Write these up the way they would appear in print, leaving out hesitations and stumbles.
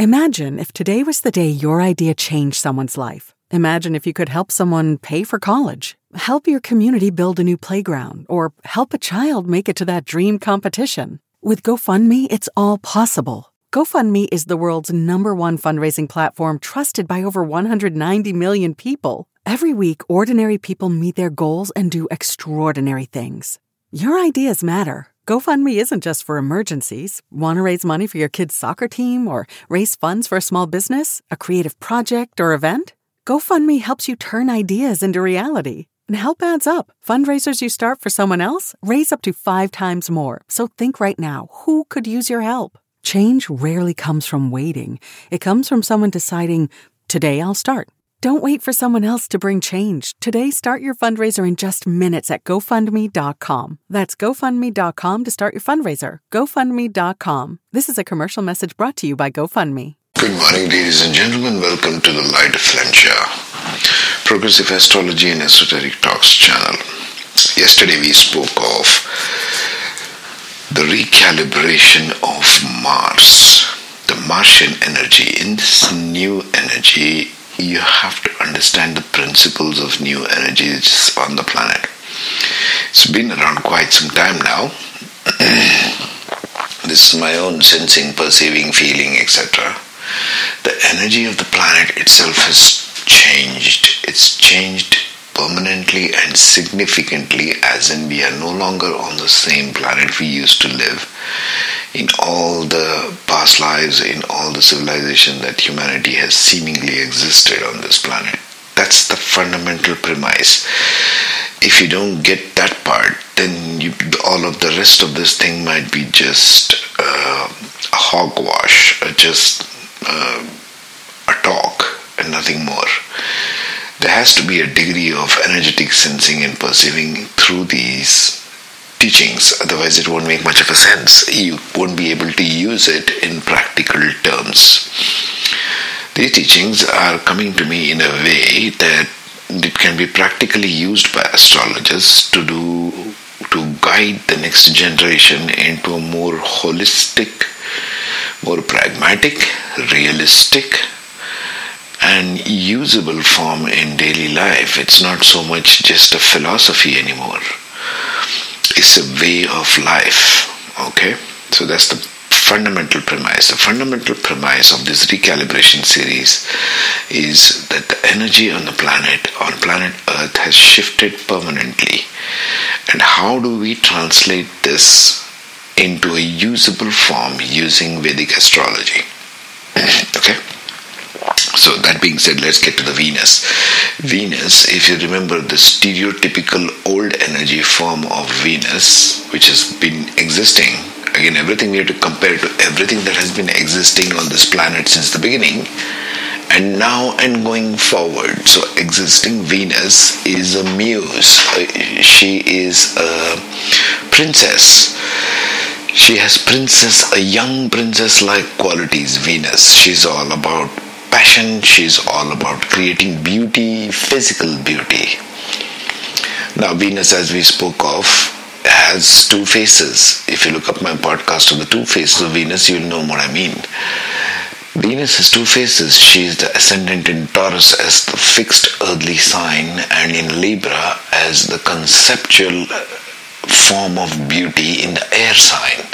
Imagine if today was the day your idea changed someone's life. Imagine if you could help someone pay for college, help your community build a new playground, or help a child make it to that dream competition. With GoFundMe, it's all possible. GoFundMe is the world's #1 fundraising platform trusted by over 190 million people. Every week, ordinary people meet their goals and do extraordinary things. Your ideas matter. GoFundMe isn't just for emergencies. Want to raise money for your kid's soccer team or raise funds for a small business, a creative project, or event? GoFundMe helps you turn ideas into reality. And help adds up. Fundraisers you start for someone else raise up to 5 times more. So think right now, who could use your help? Change rarely comes from waiting. It comes from someone deciding, today I'll start. Don't wait for someone else to bring change. Today, start your fundraiser in just minutes at GoFundMe.com. That's GoFundMe.com to start your fundraiser. GoFundMe.com. This is a commercial message brought to you by GoFundMe. Good morning, ladies and gentlemen. Welcome to the Light of Flencher, Progressive Astrology and Esoteric Talks channel. Yesterday we spoke of the recalibration of Mars, the Martian energy. In this new energy, you have to understand the principles of new energies on the planet. It's been around quite some time now. This is my own sensing, perceiving, feeling, etc. The energy of the planet itself has changed. It's changed permanently and significantly, as in we are no longer on the same planet we used to live. In all the past lives, in all the civilization that humanity has seemingly existed on this planet. That's the fundamental premise. If you don't get that part, then all of the rest of this thing might be just a hogwash, just a talk and nothing more. There has to be a degree of energetic sensing and perceiving through these teachings, otherwise it won't make much of a sense. You won't be able to use it in practical terms. These teachings are coming to me in a way that it can be practically used by astrologers to guide the next generation into a more holistic, more pragmatic, realistic, and usable form in daily life. It's not so much just a philosophy anymore. It's a way of life. Okay? So that's the fundamental premise. The fundamental premise of this recalibration series is that the energy on planet Earth has shifted permanently. And how do we translate this into a usable form using Vedic astrology? Okay? So that being said, let's get to the Venus. Venus, if you remember the stereotypical old energy form of Venus, which has been existing, again, everything we have to compare to everything that has been existing on this planet since the beginning, and now and going forward. So existing Venus is a muse. She is a princess. She has a young princess-like qualities, Venus. She's all about passion, she's all about creating beauty, physical beauty. Now Venus, as we spoke of, has 2 faces. If you look up my podcast of the 2 faces of Venus, you'll know what I mean. Venus has 2 faces. She is the ascendant in Taurus as the fixed earthly sign, and in Libra as the conceptual form of beauty in the air sign.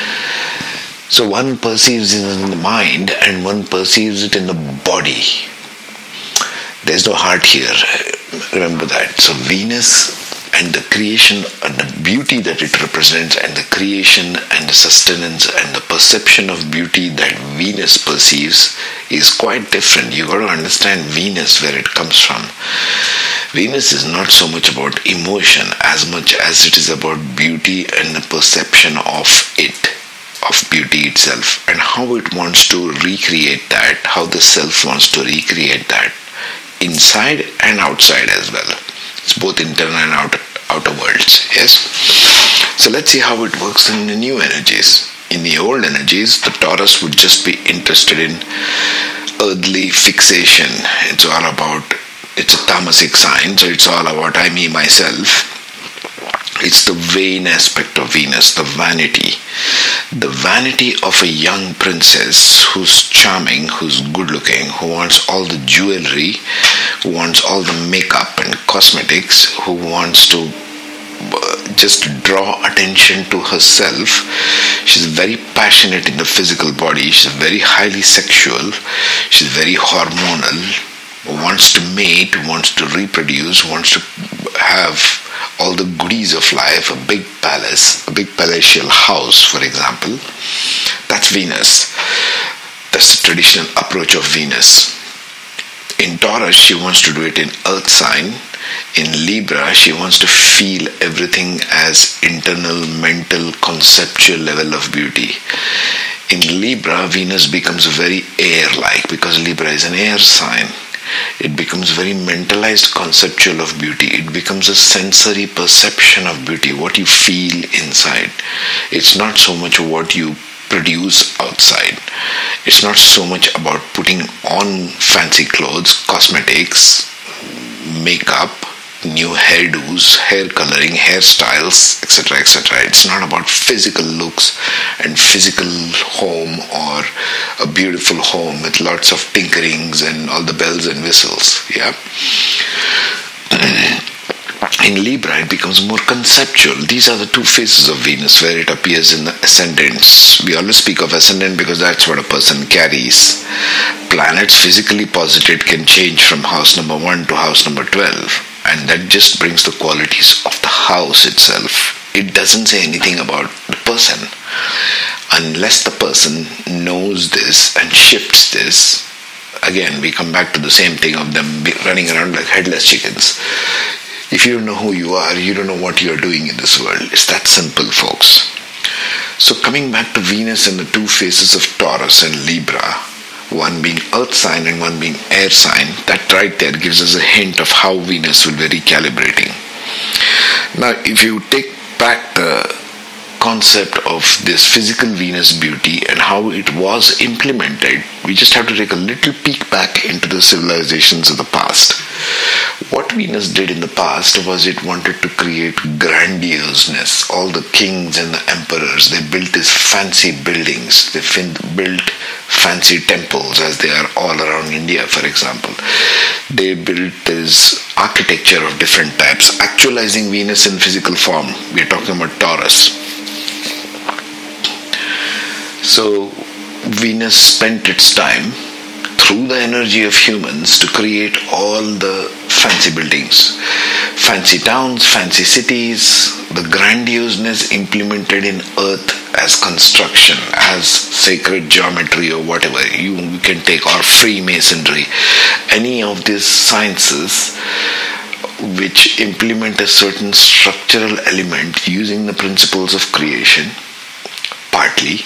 So one perceives it in the mind and one perceives it in the body. There's no heart here. Remember that. So Venus and the creation and the beauty that it represents, and the creation and the sustenance and the perception of beauty that Venus perceives is quite different. You got to understand Venus, where it comes from. Venus is not so much about emotion as much as it is about beauty and the perception of it, of beauty itself, and how it wants to recreate that, how the self wants to recreate that inside and outside as well. It's both internal and outer worlds. Yes. So let's see how it works in the new energies. In the old energies, the Taurus would just be interested in earthly fixation. It's a tamasic sign, so it's all about I, me, myself. It's the vain aspect of Venus, the vanity. The vanity of a young princess who's charming, who's good looking, who wants all the jewelry, who wants all the makeup and cosmetics, who wants to just draw attention to herself. She's very passionate in the physical body. She's very highly sexual. She's very hormonal. Wants to mate, wants to reproduce, wants to have all the goodies of life, a big palace, a big palatial house, for example. That's Venus. That's the traditional approach of Venus. In Taurus, she wants to do it in earth sign. In Libra, she wants to feel everything as internal, mental, conceptual level of beauty. In Libra, Venus becomes very air-like because Libra is an air sign. It becomes very mentalized, conceptual of beauty. It becomes a sensory perception of beauty, what you feel inside. It's not so much what you produce outside. It's not so much about putting on fancy clothes, cosmetics, makeup, new hairdos, hair coloring, hairstyles, etc., etc. It's not about physical looks and physical home or a beautiful home with lots of tinkerings and all the bells and whistles. Yeah. In Libra, it becomes more conceptual. These are the two phases of Venus where it appears in the ascendants. We always speak of ascendant because that's what a person carries. Planets physically posited can change from house number 1 to house number 12. And that just brings the qualities of the house itself. It doesn't say anything about the person. Unless the person knows this and shifts this, again, we come back to the same thing of them running around like headless chickens. If you don't know who you are, you don't know what you are doing in this world. It's that simple, folks. So coming back to Venus and the two phases of Taurus and Libra, one being earth sign and one being air sign, that right there gives us a hint of how Venus will be recalibrating. Now, if you take back the concept of this physical Venus beauty and how it was implemented, we just have to take a little peek back into the civilizations of the past. What Venus did in the past was it wanted to create grandioseness. All the kings and the emperors, they built these fancy buildings. They built fancy temples, as they are all around India, for example. They built this architecture of different types, actualizing Venus in physical form. We are talking about Taurus. So Venus spent its time through the energy of humans to create all the fancy buildings, fancy towns, fancy cities, the grandioseness implemented in earth as construction, as sacred geometry or whatever you can take, or Freemasonry, any of these sciences which implement a certain structural element using the principles of creation, partly,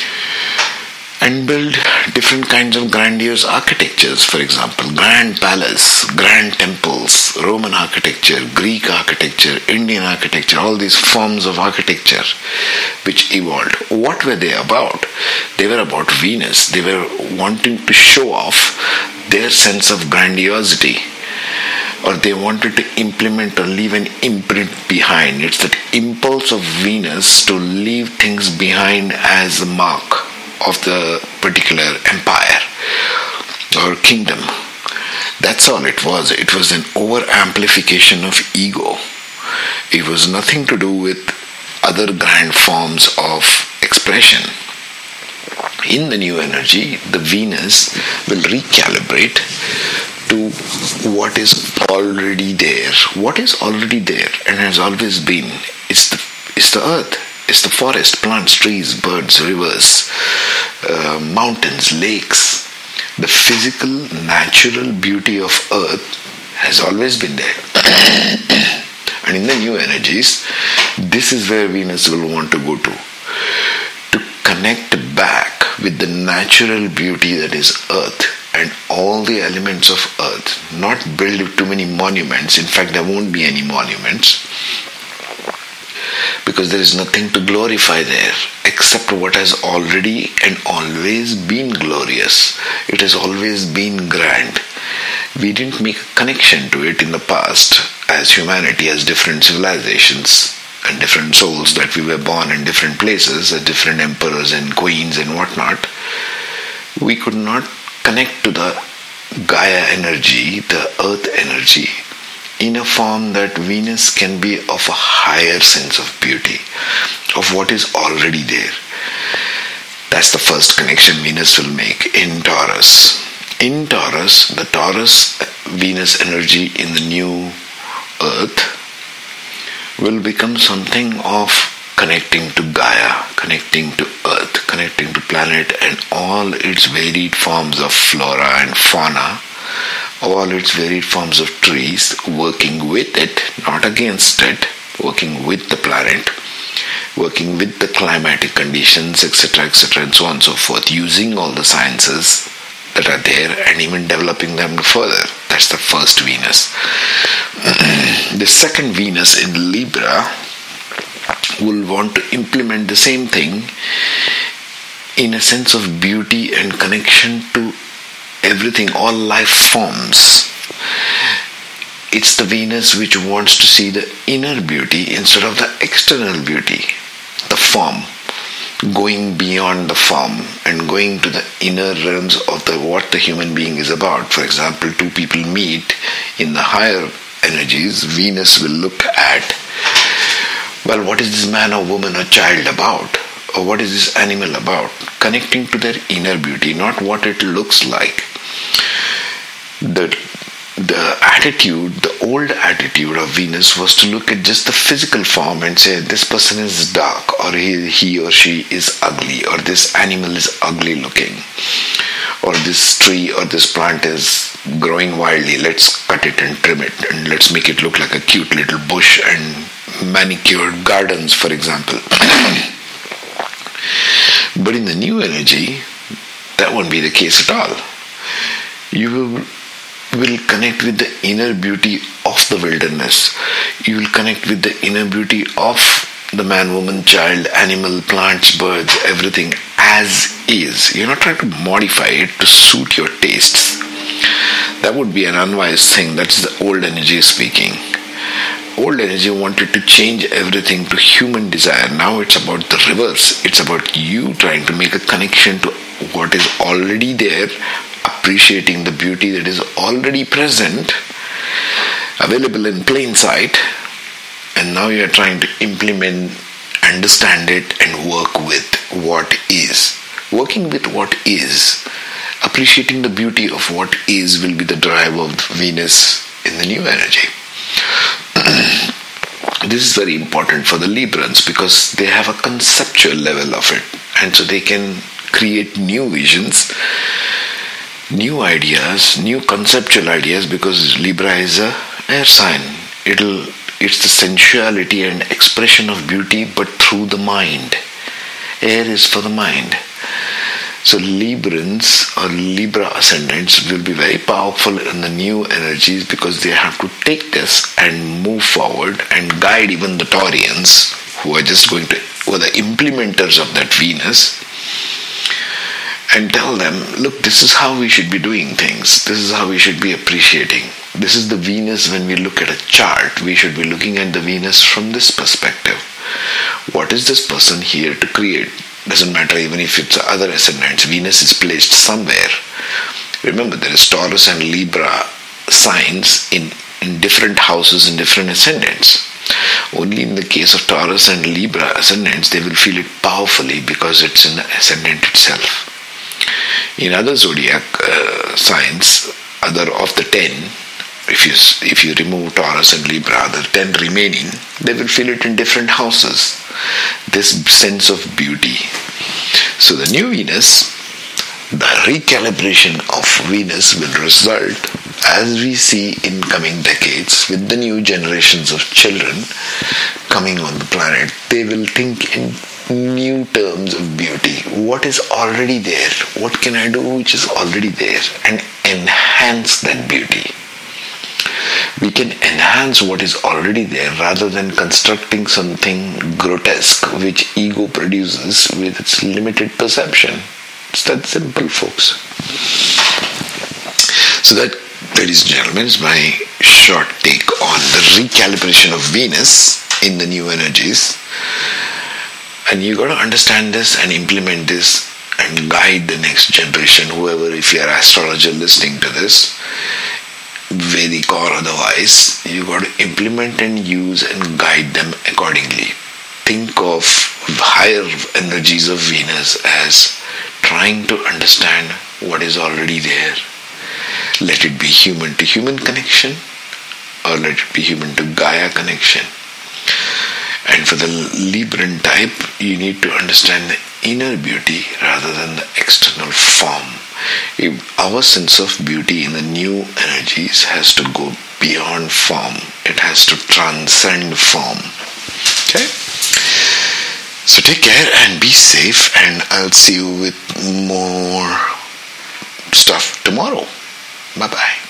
and build different kinds of grandiose architectures. For example, grand palace, grand temples, Roman architecture, Greek architecture, Indian architecture, all these forms of architecture which evolved. What were they about? They were about Venus. They were wanting to show off their sense of grandiosity, or they wanted to implement or leave an imprint behind. It's that impulse of Venus to leave things behind as a mark of the particular empire or kingdom. That's all it was. It was an over-amplification of ego. It was nothing to do with other grand forms of expression. In the new energy, the Venus will recalibrate to what is already there. What is already there and has always been is the earth. It's the forest, plants, trees, birds, rivers, mountains, lakes. The physical, natural beauty of earth has always been there. And in the new energies, this is where Venus will want to go to connect back with the natural beauty that is earth and all the elements of earth. Not build too many monuments. In fact, there won't be any monuments, because there is nothing to glorify there except what has already and always been glorious. It has always been grand. We didn't make a connection to it in the past as humanity, as different civilizations. and different souls, that we were born in different places, different emperors and queens and whatnot, we could not connect to the Gaia energy, the earth energy, in a form that Venus can be of a higher sense of beauty, of what is already there. That's the first connection Venus will make in Taurus. In Taurus, the Taurus Venus energy in the new earth will become something of connecting to Gaia, connecting to earth, connecting to planet and all its varied forms of flora and fauna, all its varied forms of trees, working with it, not against it, working with the planet, working with the climatic conditions, etc., and so on and so forth, using all the sciences that are there and even developing them further. That's the first Venus. The second Venus in Libra will want to implement the same thing in a sense of beauty and connection to everything, all life forms. It's the Venus which wants to see the inner beauty instead of the external beauty, the form, going beyond the form and going to the inner realms of what the human being is about. For example, two people meet in the higher energies. Venus will look at, well, what is this man or woman or child about? Or what is this animal about? Connecting to their inner beauty, not what it looks like. The attitude, the old attitude of Venus was to look at just the physical form and say, this person is dark, or he or she is ugly, or this animal is ugly looking, or this tree or this plant is growing wildly, let's cut it and trim it and let's make it look like a cute little bush and manicured gardens, for example. But in the new energy, that won't be the case at all. You will connect with the inner beauty of the wilderness. You will connect with the inner beauty of the man, woman, child, animal, plants, birds, everything as is. You're not trying to modify it to suit your tastes. That would be an unwise thing. That's the old energy speaking. Old energy wanted to change everything to human desire. Now it's about the reverse. It's about you trying to make a connection to what is already there, appreciating the beauty that is already present, available in plain sight, and now you are trying to implement, understand it, and work with what is. Working with what is, appreciating the beauty of what is, will be the drive of Venus in the new energy. This is very important for the Librans because they have a conceptual level of it, and so they can create new visions, new ideas, new conceptual ideas, because Libra is a air sign. It's the sensuality and expression of beauty, but through the mind. Air is for the mind. So Librans or Libra ascendants will be very powerful in the new energies because they have to take this and move forward and guide even the Taurians who are the implementers of that Venus, and tell them, look, this is how we should be doing things. This is how we should be appreciating. This is the Venus. When we look at a chart, we should be looking at the Venus from this perspective. What is this person here to create? Doesn't matter even if it's other ascendants. Venus is placed somewhere. Remember, there is Taurus and Libra signs in different houses and different ascendants. Only in the case of Taurus and Libra ascendants, they will feel it powerfully because it's in the ascendant itself. In other zodiac signs, other of the 10, if you remove Taurus and Libra, the 10 remaining, they will feel it in different houses. This sense of beauty. So the new Venus, the recalibration of Venus will result, as we see in coming decades, with the new generations of children coming on the planet. They will think in new terms of beauty. What is already there? What can I do which is already there? And enhance that beauty. We can enhance what is already there rather than constructing something grotesque which ego produces with its limited perception. It's that simple, folks. So that, ladies and gentlemen, is my short take on the recalibration of Venus in the new energies. And you got to understand this and implement this and guide the next generation, whoever, if you're an astrologer listening to this, Vedic or otherwise, you got to implement and use and guide them accordingly. Think of higher energies of Venus as trying to understand what is already there. Let it be human to human connection, or let it be human to Gaia connection. And for the Libran type, you need to understand the inner beauty rather than the external form. Our sense of beauty in the new energies has to go beyond form. It has to transcend form. Okay? So take care and be safe, and I'll see you with more stuff tomorrow. Bye-bye.